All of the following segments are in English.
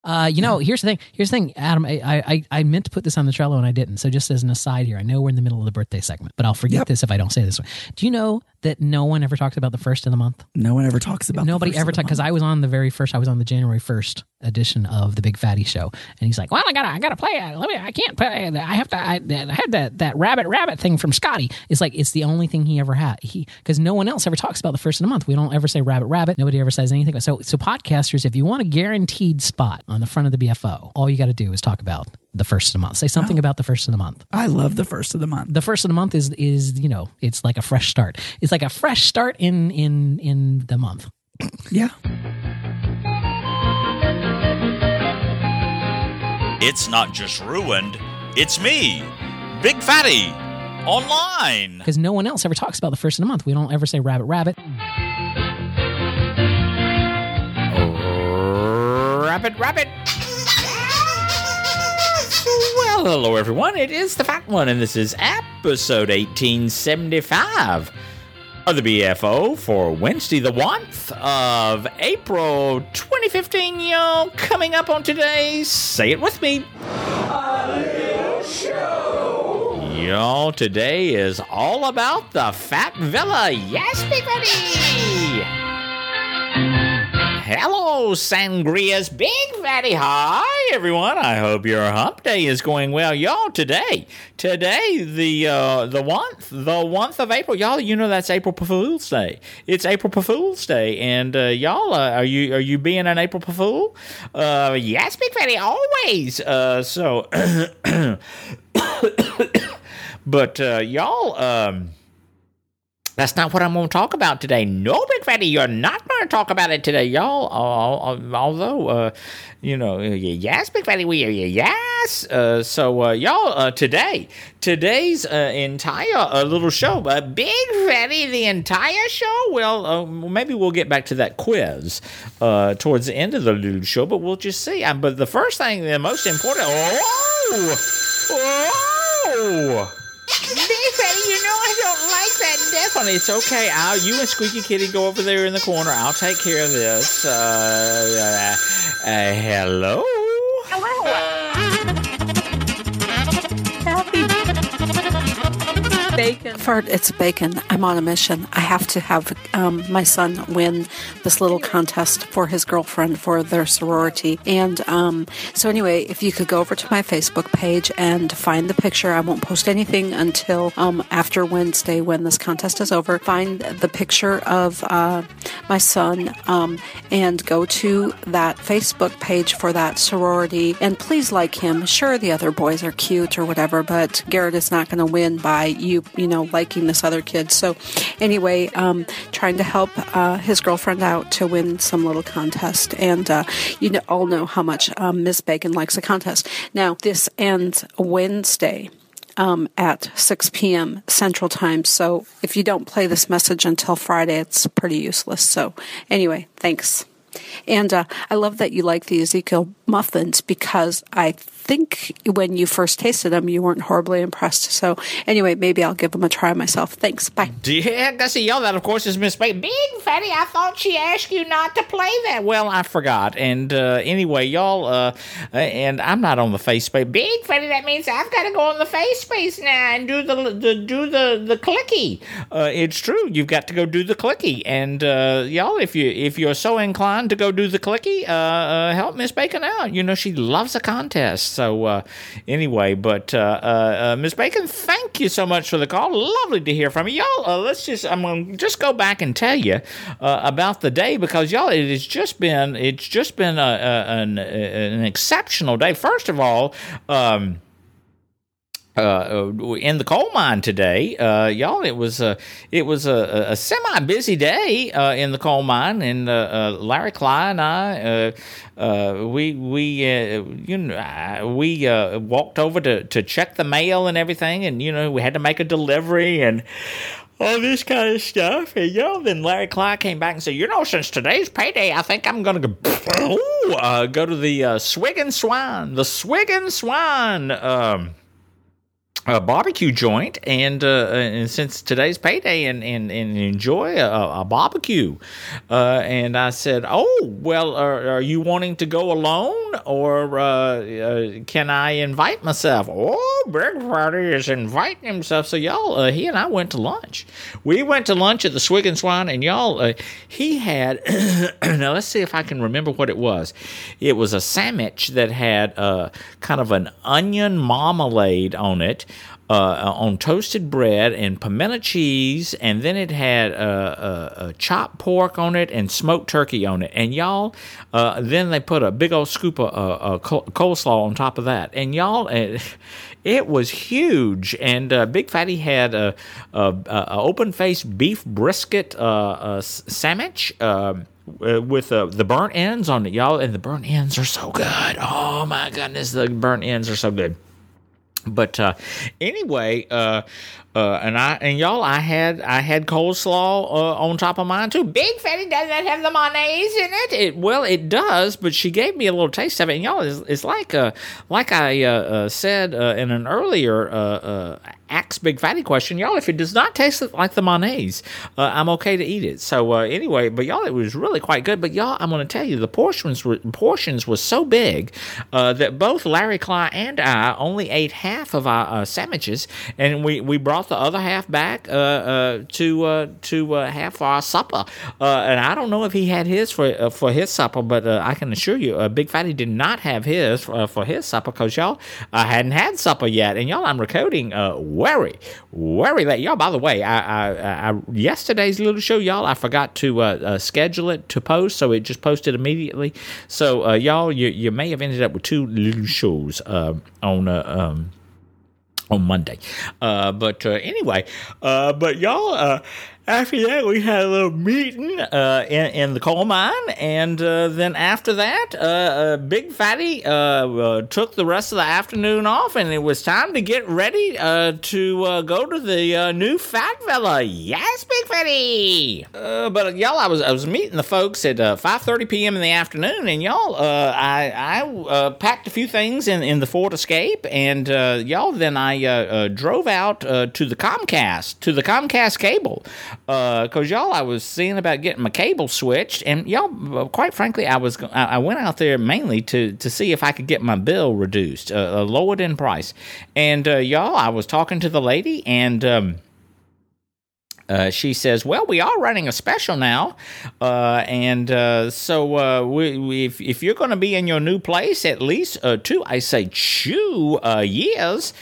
Here's the thing. Adam. I meant to put this on the Trello and I didn't. So just as an aside here, I know we're in the middle of the birthday segment, but I'll forget this if I don't say this one. Do you know that no one ever talks about the first of the month? No one ever talks about. Nobody ever talks, because I was on the very first. I was on the January 1st edition of the Big Fatty Show, and he's like, "Well, I gotta play. I can't play. I have to. I had that rabbit thing from Scotty." It's like it's the only thing he ever had. Because no one else ever talks about the first of the month. We don't ever say rabbit. Nobody ever says anything. So podcasters, if you want a guaranteed spot on the front of the BFO, all you got to do is talk about the first of the month. Say something about the first of the month. I love the first of the month. The first of the month is it's like a fresh start. It's like a fresh start in the month. Yeah. It's not just ruined, it's me, Big Fatty, online. Because no one else ever talks about the first of the month. We don't ever say rabbit. Rabbit. Well, hello everyone. It is the Fat One, and this is episode 1875 of the BFO for Wednesday, the 1st of April, 2015. Y'all, coming up on today's Say It With Me, A Little Show. Y'all, today is all about the Fat Villa. Yes, Big Fatty. Hello, Sangria's Big Fatty. Hi, everyone. I hope your hump day is going well. Y'all, today, the 1st of April. Y'all, you know that's April Fool's Day. It's April Fool's Day. And, y'all, are you being an April Fool? Yes, Big Fatty, always. But, y'all, that's not what I'm going to talk about today. No, Big Fatty, you're not going to talk about it today, y'all. Although, yes, Big Fatty, yes. Y'all, today's entire little show, Big Fatty, the entire show. Well, maybe we'll get back to that quiz towards the end of the little show, but we'll just see. But the first thing, the most important. Whoa! Big Fatty, you know I don't like that death on it. It's okay. You and Squeaky Kitty go over there in the corner. I'll take care of this. Hello? Bacon. Fart, it's bacon. I'm on a mission. I have to have my son win this little contest for his girlfriend for their sorority. And so anyway, if you could go over to my Facebook page and find the picture. I won't post anything until after Wednesday when this contest is over. Find the picture of my son and go to that Facebook page for that sorority. And please like him. Sure, the other boys are cute or whatever, but Garrett is not going to win by you liking this other kid. So anyway, trying to help his girlfriend out to win some little contest. And all know how much Miss Bacon likes a contest. Now, this ends Wednesday at 6 p.m. Central Time. So if you don't play this message until Friday, it's pretty useless. So anyway, thanks. And I love that you like the Ezekiel muffins, because I think when you first tasted them, you weren't horribly impressed. So anyway, maybe I'll give them a try myself. Thanks. Bye. Yeah, Gussie, y'all, that of course is Miss Bacon. Big Fatty, I thought she asked you not to play that. Well, I forgot. And anyway, y'all, and I'm not on the face space. Big Fatty, that means I've got to go on the face space now and do the clicky. It's true. You've got to go do the clicky. And y'all, if you're so inclined to go do the clicky, help Miss Bacon out. She loves a contest. So anyway, but Miss Bacon, thank you so much for the call. Lovely to hear from you, y'all. I'm gonna just go back and tell you about the day, because y'all, it's just been an exceptional day. First of all, in the coal mine today, y'all, it was a semi-busy day in the coal mine, and Larry Cly and I, we walked over to check the mail and everything, and we had to make a delivery and all this kind of stuff. And then Larry Cly came back and said, since today's payday, I think I'm going to go to the Swig and Swine. The Swig and Swine a barbecue joint, and since today's payday, and enjoy a barbecue. And I said, "Oh, well, are you wanting to go alone, or can I invite myself?" Oh, Big Fatty is inviting himself. So y'all, he and I went to lunch. We went to lunch at the Swig and Swine, and y'all, he had. Now let's see if I can remember what it was. It was a sandwich that had kind of an onion marmalade on it. On toasted bread and pimento cheese, and then it had chopped pork on it and smoked turkey on it. And y'all, then they put a big old scoop of coleslaw on top of that. And y'all, it was huge. And Big Fatty had a open-faced beef brisket sandwich. With the burnt ends on it, y'all, and the burnt ends are so good. Oh my goodness, the burnt ends are so good. But anyway, and y'all, I had coleslaw on top of mine too. Big Fatty does not have the mayonnaise in it. Well, it does, but she gave me a little taste of it. And y'all, it's like I said in an earlier Ask Big Fatty question, y'all, if it does not taste like the mayonnaise, I'm okay to eat it. So anyway, but y'all, it was really quite good. But y'all, I'm going to tell you, the portions were so big that both Larry Cly and I only ate half of our sandwiches, and we brought the other half back to have for our supper. And I don't know if he had his for his supper, but I can assure you, Big Fatty did not have his for his supper, because y'all, I hadn't had supper yet. And y'all, I'm recording very late. Y'all, by the way, I yesterday's little show, y'all, I forgot to schedule it to post, so it just posted immediately. So y'all, you may have ended up with two little shows on Monday. But anyway, but y'all, after that, we had a little meeting in the coal mine, and then after that, Big Fatty took the rest of the afternoon off, and it was time to get ready to go to the new Fat Villa. Yes, Big Fatty! But y'all, I was meeting the folks at 5:30 p.m. in the afternoon, and y'all, I packed a few things in the Ford Escape, and y'all, then I drove out to the Comcast cable. Because y'all, I was seeing about getting my cable switched, and y'all, quite frankly, I went out there mainly to see if I could get my bill reduced, lowered in price. And y'all, I was talking to the lady, and she says, "Well, we are running a special now, and so if you're going to be in your new place at least 2 years."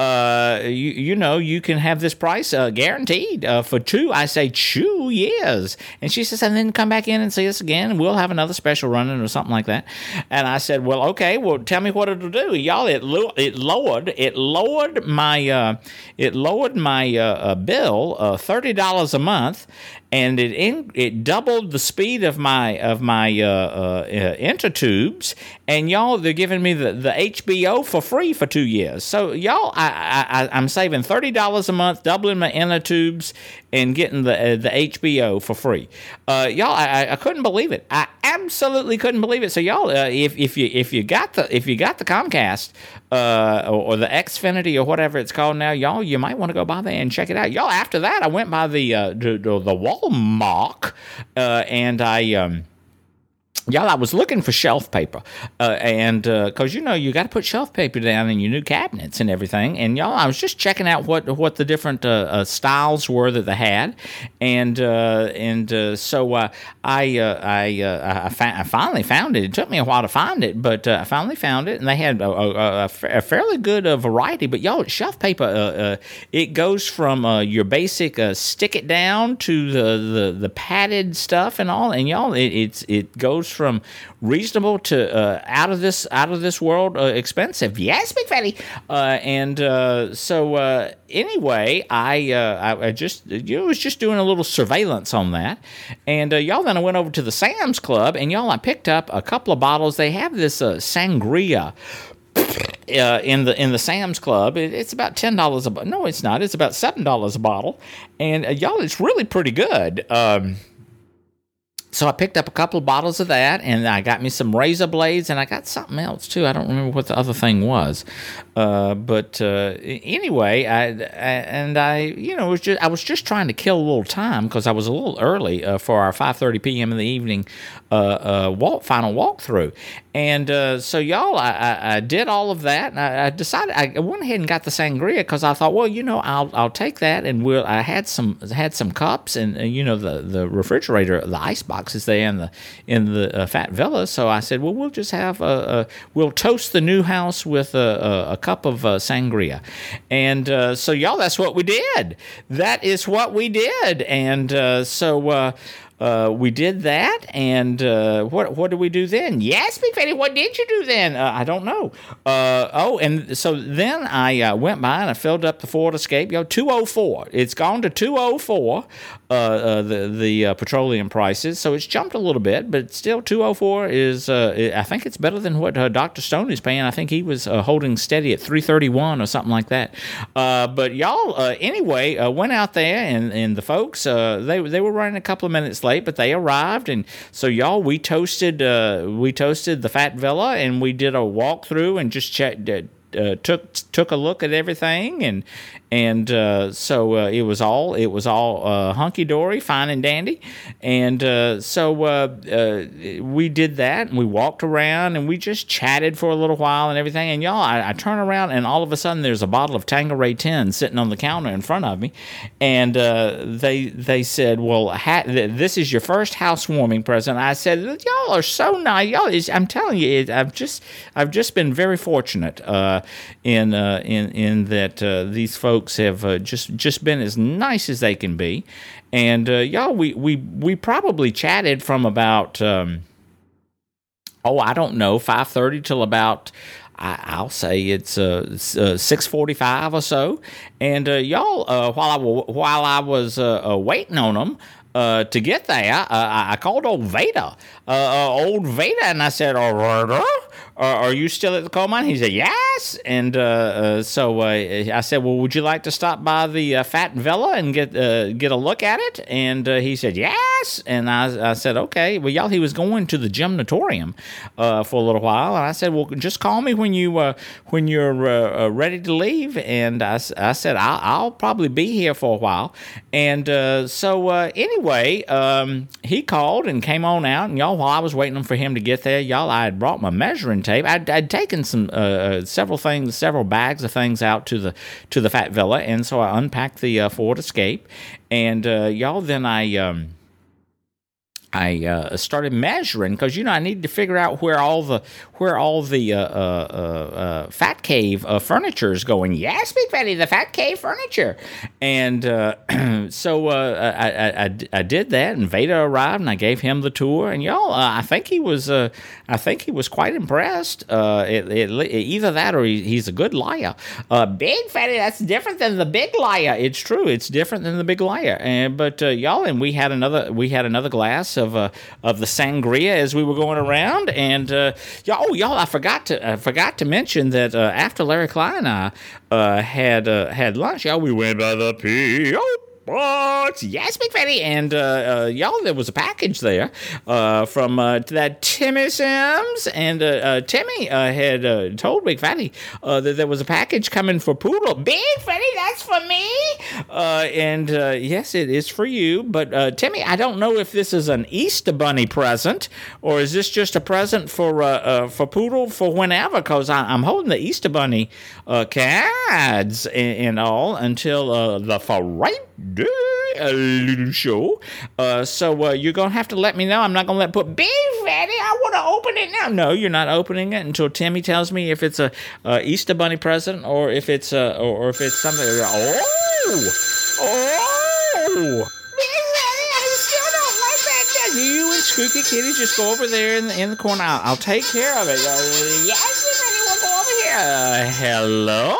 You know, you can have this price guaranteed for 2 years. And she says, and then come back in and see us again, and we'll have another special running or something like that. And I said, well, okay, well, tell me what it'll do. Y'all, it lowered my bill $30 a month. And it doubled the speed of my intertubes, and y'all, they're giving me the HBO for free for 2 years. So y'all, I'm saving $30 a month, doubling my intertubes, and getting the HBO for free. Y'all, I couldn't believe it. I absolutely couldn't believe it. So y'all, if you got the Comcast or the Xfinity or whatever it's called now, y'all, you might want to go by there and check it out. Y'all, after that, I went by the Walmart, and y'all, I was looking for shelf paper, and because, you know, you got to put shelf paper down in your new cabinets and everything. And y'all, I was just checking out what the different styles were that they had, and so I finally found it. It took me a while to find it, but I finally found it, and they had a fairly good variety. But y'all, shelf paper, it goes from your basic stick it down to the padded stuff and all, and y'all, it goes from reasonable to out of this world expensive. Yes, Big Fatty. So anyway, I was just doing a little surveillance on that, and y'all, then I went over to the Sam's Club, and y'all, I picked up a couple of bottles. They have this sangria in the Sam's Club. It's about $10 a bottle. No, it's not. It's about $7 a bottle, and y'all, it's really pretty good. So I picked up a couple of bottles of that, and I got me some razor blades, and I got something else too. I don't remember what the other thing was, but anyway, I was just trying to kill a little time because I was a little early for our 5:30 p.m. in the evening final walkthrough, and so y'all, I did all of that, and I decided I went ahead and got the sangria because I thought, well, I'll take that, and I had some cups, and the refrigerator, the ice box is there in the Fat Villa. So I said, well, we'll just have we'll toast the new house with a cup of sangria, and so y'all, that's what we did. That is what we did, and so. We did that, and what did we do then? Yes, Big Fatty, what did you do then? I don't know. And so then I went by and I filled up the Ford Escape. 204. It's gone to 204. The petroleum prices, so it's jumped a little bit, but still 204 is. I think it's better than what Dr. Stone is paying. I think he was holding steady at 331 or something like that. But y'all, anyway, went out there, and the folks they were running a couple of minutes late, but they arrived, and so y'all, we toasted the Fat Villa, and we did a walkthrough and just took a look at everything, and so it was all hunky dory, fine and dandy, and so we did that, and we walked around, and we just chatted for a little while and everything. And y'all, I turn around, and all of a sudden there's a bottle of Tanqueray 10 sitting on the counter in front of me, and they said, well, this is your first housewarming present. I said, y'all are so nice, y'all. I'm telling you, I've just been very fortunate in that these folks have just been as nice as they can be, and y'all, we probably chatted from about I don't know, 5:30 till about I'll say it's 6:45 or so, and y'all, while I was waiting on them to get there, I called old Vader, and I said, are you still at the coal mine? He said, yes. And so I said, well, would you like to stop by the Fat Villa and get a look at it? And he said, yes. And I said, okay. Well, y'all, he was going to the gymnatorium for a little while. And I said, well, just call me when you're ready to leave. And I said, I'll probably be here for a while. And so anyway, he called and came on out. And y'all, while I was waiting for him to get there, y'all, I had brought my measuring tape. I'd taken some several bags of things out to the Fat Villa, and so I unpacked the Ford Escape, and y'all, then I started measuring because I needed to figure out where all the Fat Cave furniture is going. Yes, Big Fatty, the Fat Cave furniture, and so I did that, and Vader arrived, and I gave him the tour, and y'all, I think he was quite impressed. Either that or he's a good liar. Big Fatty, that's different than the Big Liar. It's true, it's different than the Big Liar. But y'all, and we had another glass of the sangria as we were going around, and y'all, I forgot to mention that after Larry Klein and I had lunch, y'all, we went by the P.O. Box. Yes, Big Fatty, and y'all, there was a package there from that Timmy Sims, and Timmy had told Big Fatty that there was a package coming for Poodle. Big Fatty, that's for me, and yes, it is for you. But Timmy, I don't know if this is an Easter Bunny present or is this just a present for Poodle for whenever, because I'm holding the Easter Bunny cards and all until the Friday show. So you're going to have to let me know. I'm not going to put Big Fatty, I want to open it now. No, you're not opening it until Timmy tells me if it's a Easter Bunny present or if it's something. Oh! Big Fatty, I still don't like that. You and Skooky Kitty just go over there in the corner. I'll take care of it. Yes, Big Fatty, we'll go over here. Hello?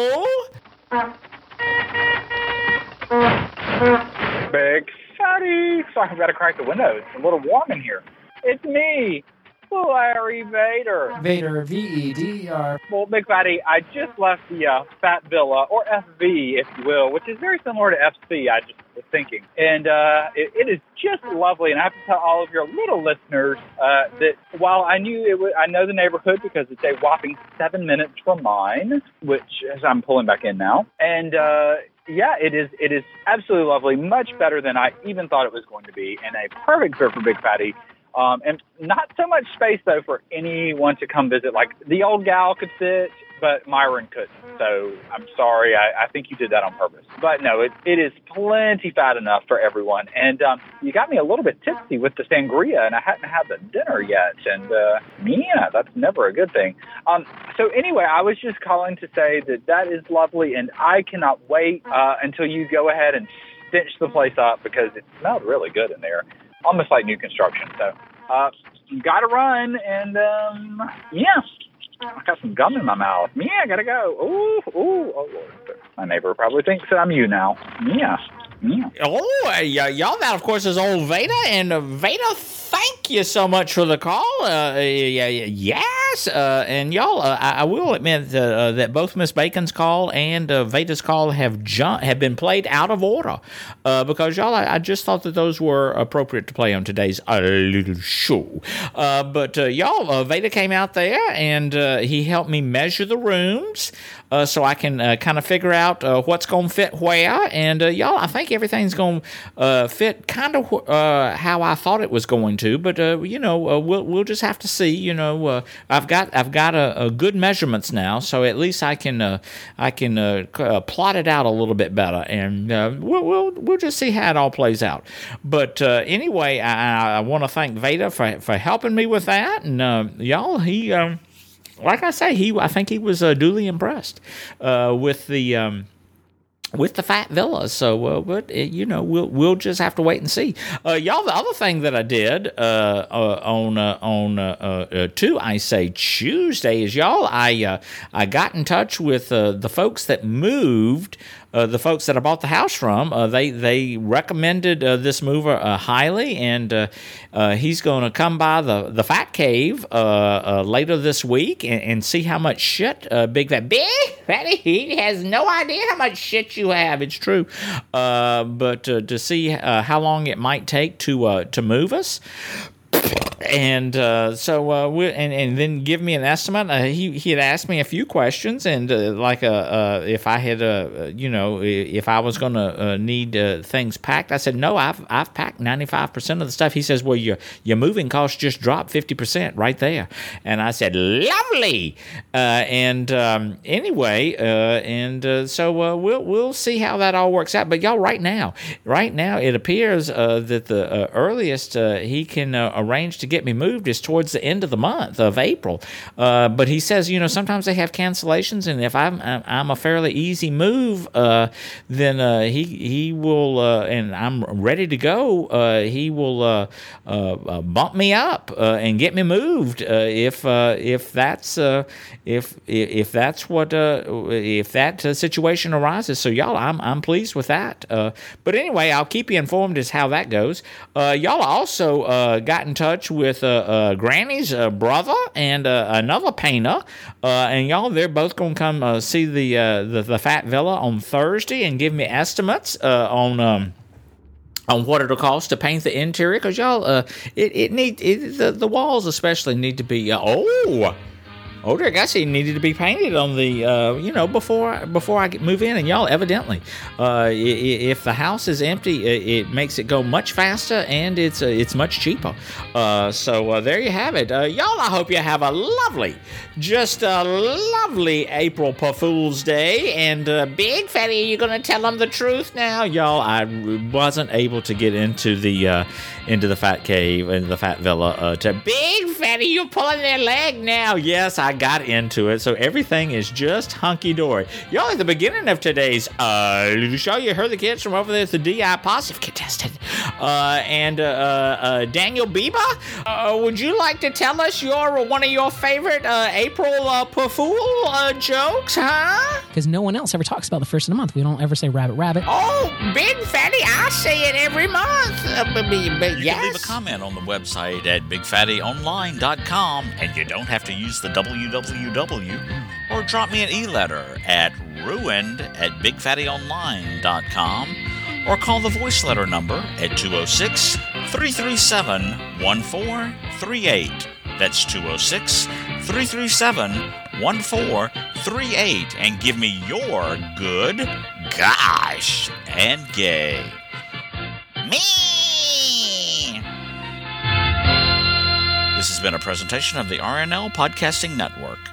Big Fatty. Sorry, I've got to crack the window. It's a little warm in here. It's me, Larry Vader. Vader, V-E-D-E-R. Well, Big Fatty, I just left the Fat Villa, or FV, if you will, which is very similar to FC. I just was thinking. And it is just lovely. And I have to tell all of your little listeners that while I know the neighborhood because it's a whopping 7 minutes from mine, which as I'm pulling back in now. And yeah, it is absolutely lovely, much better than I even thought it was going to be, and a perfect fit for Big Fatty. And not so much space, though, for anyone to come visit. Like, the old gal could fit, but Myron couldn't. So I'm sorry. I think you did that on purpose. But no, it is plenty fat enough for everyone. And you got me a little bit tipsy with the sangria, and I hadn't had the dinner yet. And, yeah, that's never a good thing. So anyway, I was just calling to say that is lovely, and I cannot wait until you go ahead and stench the place up because it smelled really good in there. Almost like new construction. So, got to run, and, yeah. I got some gum in my mouth. Yeah, I got to go. Ooh, oh, Lord. My neighbor probably thinks that I'm you now. Yeah. Oh, y'all, that, of course, is old Veda. And Veda, thank you so much for the call. Yes. And y'all, I will admit that both Miss Bacon's call and Veda's call have been played out of order because, y'all, I just thought that those were appropriate to play on today's little show. But, y'all, Veda came out there and he helped me measure the rooms so I can kind of figure out what's going to fit where. And, y'all, I think everything's going to fit kind of how I thought it was going to. But we'll just have to see. I've got a good measurements now, so at least I can plot it out a little bit better, and we'll just see how it all plays out. But anyway, I want to thank Veda for helping me with that, and y'all, he like I say, I think he was duly impressed with the Fat Villa. So, we'll just have to wait and see. Y'all, the other thing that I did on I Say Tuesday is, y'all, I got in touch with the folks that moved. The folks that I bought the house from, they recommended this mover highly, and he's going to come by the Fat Cave later this week and see how much shit Big Fatty, he has no idea how much shit you have. It's true, but to see how long it might take to move us. And and then give me an estimate. He had asked me a few questions, and if I had if I was going to need things packed. I said no. I've packed 95% of the stuff. He says, well, your moving costs just dropped 50% right there. And I said, lovely. So we'll see how that all works out. But y'all, right now, it appears that the earliest he can arrange to get me moved is towards the end of the month of April. But he says, sometimes they have cancellations, and if I'm a fairly easy move, then he will, and I'm ready to go. He will bump me up and get me moved if that situation arises. So y'all, I'm pleased with that. But anyway, I'll keep you informed as how that goes. Y'all also got in touch with Granny's brother and another painter, and y'all, they're both going to come see the Fat Villa on Thursday and give me estimates on what it'll cost to paint the interior, because y'all, the walls especially need to be dear, I see it needed to be painted on the, before I move in. And y'all, evidently, if the house is empty, it makes it go much faster, and it's much cheaper. So there you have it. Y'all, I hope you have a lovely April Fool's Day. And Big Fatty, you're going to tell them the truth now? Y'all, I wasn't able to get into the Fat Cave and the Fat Villa. To Big Fatty, you're pulling their leg now. Yes, I got into it, so everything is just hunky-dory. Y'all, at the beginning of today's show, you heard the kids from over there at the DI positive contestant, and Daniel Bieber. Would you like to tell us one of your favorite April Fool jokes, huh? Because no one else ever talks about the first of the month. We don't ever say rabbit, rabbit. Oh, Big Fatty, I say it every month. You can leave a comment on the website at bigfattyonline.com, and you don't have to use the www, or drop me an e-letter at ruined@bigfattyonline.com, or call the voice letter number at 206-337-1438. That's 206-337-1438, and give me your good, gosh, and gay. Me! This has been a presentation of the RNL Podcasting Network.